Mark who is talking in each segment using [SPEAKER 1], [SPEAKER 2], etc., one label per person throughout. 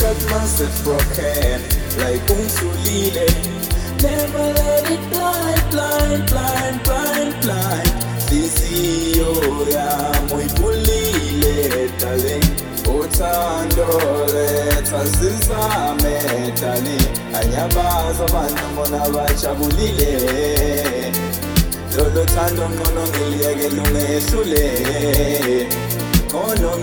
[SPEAKER 1] got myself broken like unsulile. Never let it blind. Sisiyo yami uyibulile darling. Uthando letha sizame darling. Anyabaza abantu bona bajabulile. Lolo thando ngcono ngiliyeke lungehlule. Ngcono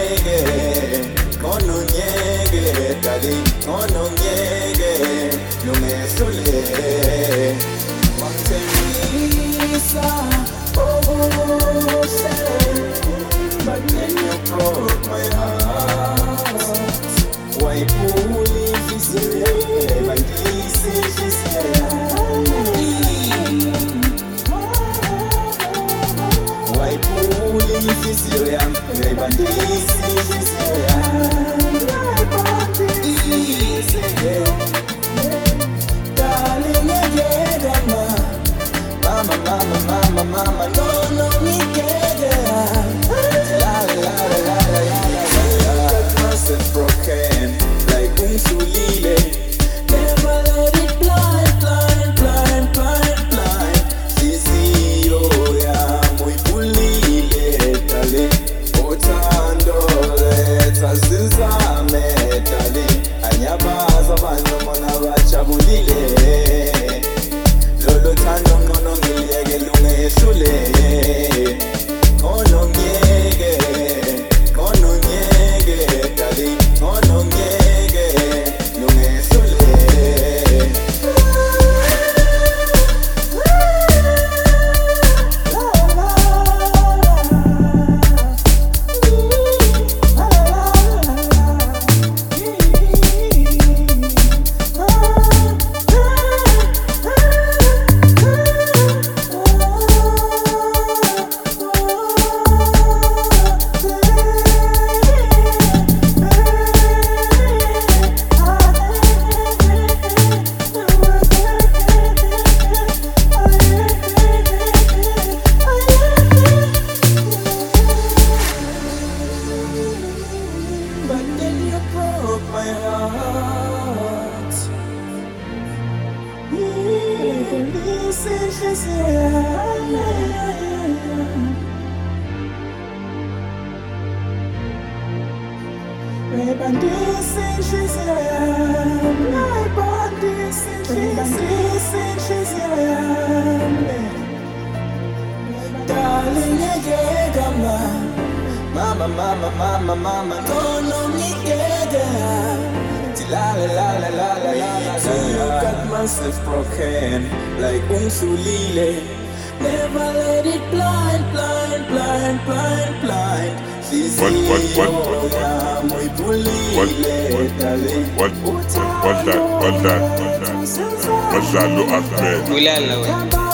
[SPEAKER 1] ngiyeke darling. Ngcono ngiyeke lungehlule. Wangithembisa but then you broke my heart. Why pull this way? But this is why pull this way? But this is darling, again, mama, no, me get broken like unsulile. Never let it blind. Sisiyo yami uyibulile darling. Uthando letha sizame darling. Anyabaza abantu bona bajabulile. Lolo thando ngcono ngiliyeke lungehlule. Ngcono ngiyeke darling. Ngcono ngiyeke lungehlule. But then you broke my heart. This is darling, mama, no, me get la. You got myself broken like unsulile. Never let it blind.
[SPEAKER 2] What's that? Look at me.